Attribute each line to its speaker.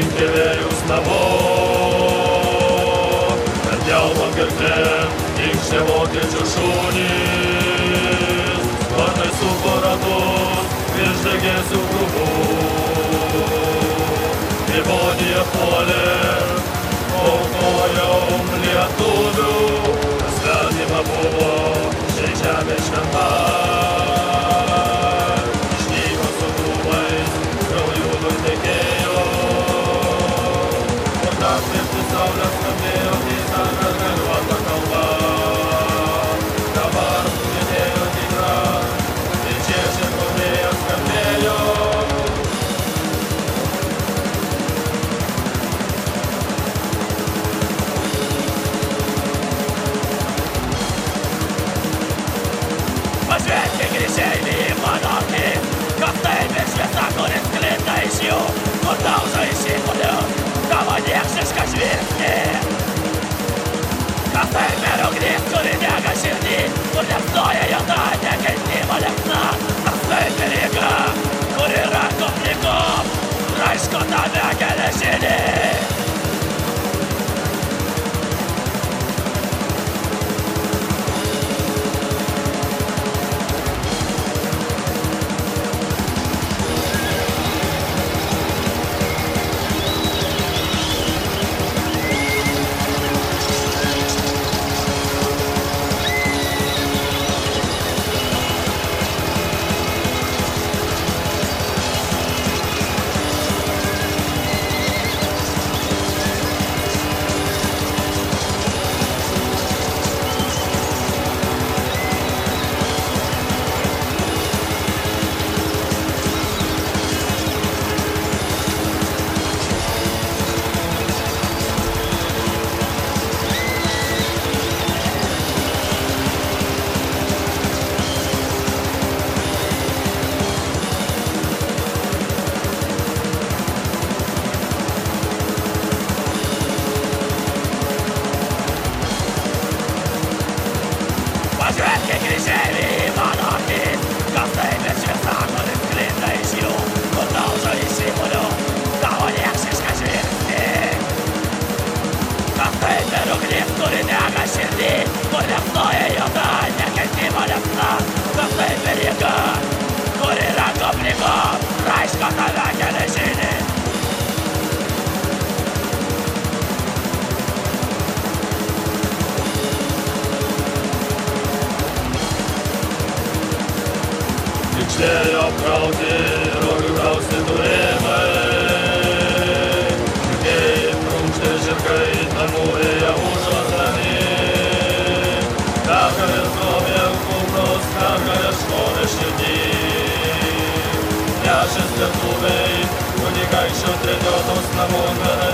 Speaker 1: rinkėvėjus namo. Per gelbą gerklėm inkštė vokiečių šunys, sparnai supo ratus virš degėsių grūdų. Livoniją puolė aukojom lietuvių, svetima buvo šiai žemė šventa. Išnyko su krūmais, krauju nutekėjo, o naktį saulės skambėjo keista gargaliuota kalba. Dabar suvedėjo tikra, tai čia širkonėje skambėjo.
Speaker 2: Pažvelkė grįžėlį į mano akį, kad taip ir šviesa, kuris sklinda iš jų, kur daužo iš įmonių tavo niekšišką žvilgsnį. Kas taip ir ugnis, kuri dega širdį, kur neapstoja juoda nekentymo liepsna. Kas taip ir jėga, kuri rankom lygom raiško tave geležinį. Pažvelkė grįžėlį į mano akį, kas taip ir šviesa, kuris sklinda iš jų, kur daužo iš įmonių tavo niekšišką žvilgsnį. Kas taip ir ugnis, kuri dega širdį, kur neapstoja juoda nekentimo liepsna. Kas taip ir jėga, kuri rankom lygom raiško tave geležinį.
Speaker 1: Inkštėjo apkrauti, rogių kraustytų rėmai. Jukėjai prunkštė žirgai, namų ėjo užuosdami. Pergalės grobė kupros, pergalės šlovė širdį. Nešės lietuviai, kunigaikščio treniuotos namo garai.